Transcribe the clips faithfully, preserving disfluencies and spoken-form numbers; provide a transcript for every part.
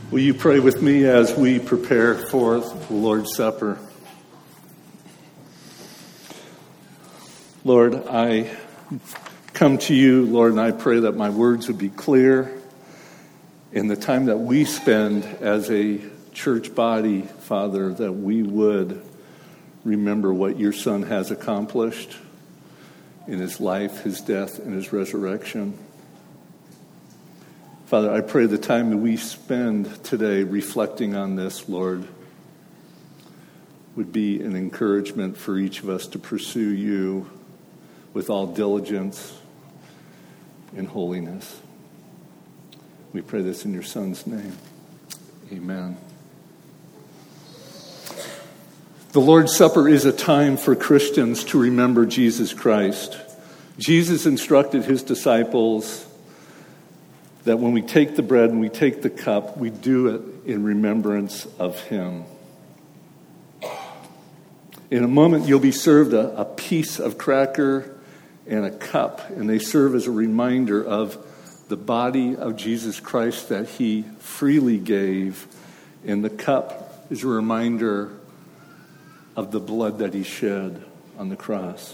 Will you pray with me as we prepare for the Lord's Supper? Lord, I come to you, Lord, and I pray that my words would be clear in the time that we spend as a church body, Father, that we would remember what your Son has accomplished in his life, his death, and his resurrection. Father, I pray the time that we spend today reflecting on this, Lord, would be an encouragement for each of us to pursue you with all diligence and holiness. We pray this in your Son's name. Amen. The Lord's Supper is a time for Christians to remember Jesus Christ. Jesus instructed his disciples that when we take the bread and we take the cup, we do it in remembrance of him. In a moment, you'll be served a, a piece of cracker and a cup, and they serve as a reminder of the body of Jesus Christ that he freely gave, and the cup is a reminder of the blood that he shed on the cross.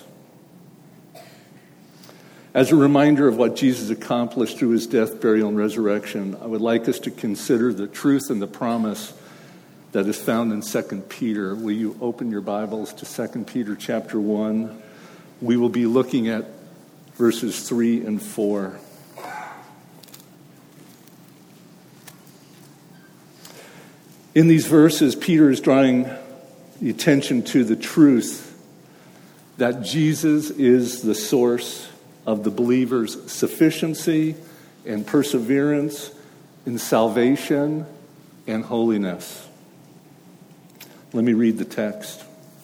As a reminder of what Jesus accomplished through his death, burial, and resurrection, I would like us to consider the truth and the promise that is found in Second Peter. Will you open your Bibles to Second Peter chapter one? We will be looking at verses three and four. In these verses, Peter is drawing the attention to the truth that Jesus is the source of the believer's sufficiency and perseverance in salvation and holiness. Let me read the text.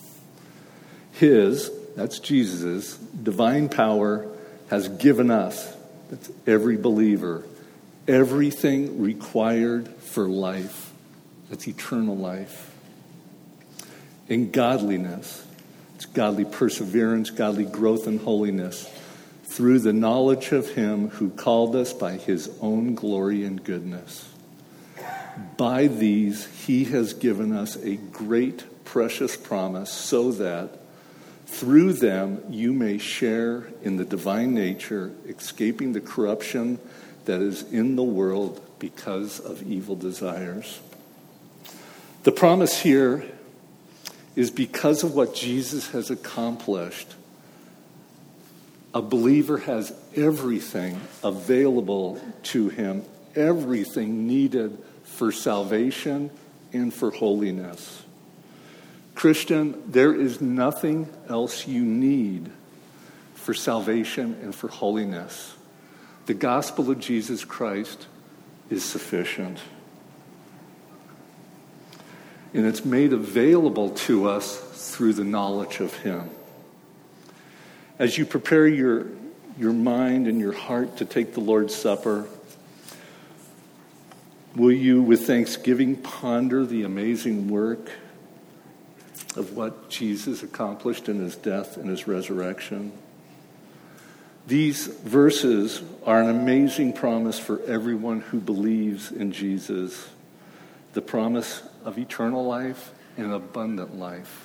His, that's Jesus' divine power has given us, that's every believer, everything required for life. That's eternal life. And godliness, it's godly perseverance, godly growth and holiness, through the knowledge of him who called us by his own glory and goodness. By these he has given us a great, precious promise, so that through them you may share in the divine nature, escaping the corruption that is in the world because of evil desires. The promise here is because of what Jesus has accomplished, a believer has everything available to him, everything needed for salvation and for holiness. Christian, there is nothing else you need for salvation and for holiness. The gospel of Jesus Christ is sufficient. And it's made available to us through the knowledge of him. As you prepare your, your mind and your heart to take the Lord's Supper, will you, with thanksgiving, ponder the amazing work of what Jesus accomplished in his death and his resurrection? These verses are an amazing promise for everyone who believes in Jesus, the promise of eternal life and abundant life.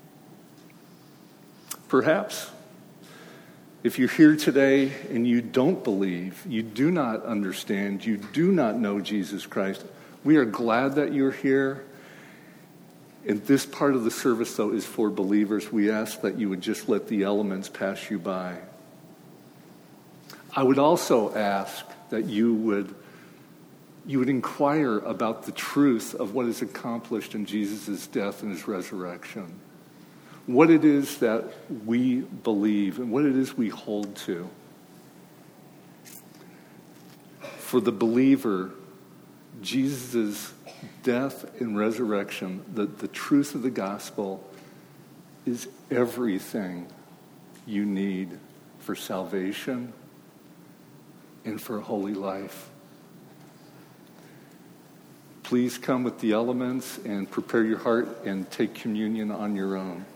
Perhaps if you're here today and you don't believe, you do not understand, you do not know Jesus Christ, we are glad that you're here. And this part of the service, though, is for believers. We ask that you would just let the elements pass you by. I would also ask that you would, you would inquire about the truth of what is accomplished in Jesus' death and his resurrection. What it is that we believe and what it is we hold to. For the believer, Jesus' death and resurrection, the, the truth of the gospel, is everything you need for salvation and for a holy life. Please come with the elements and prepare your heart and take communion on your own.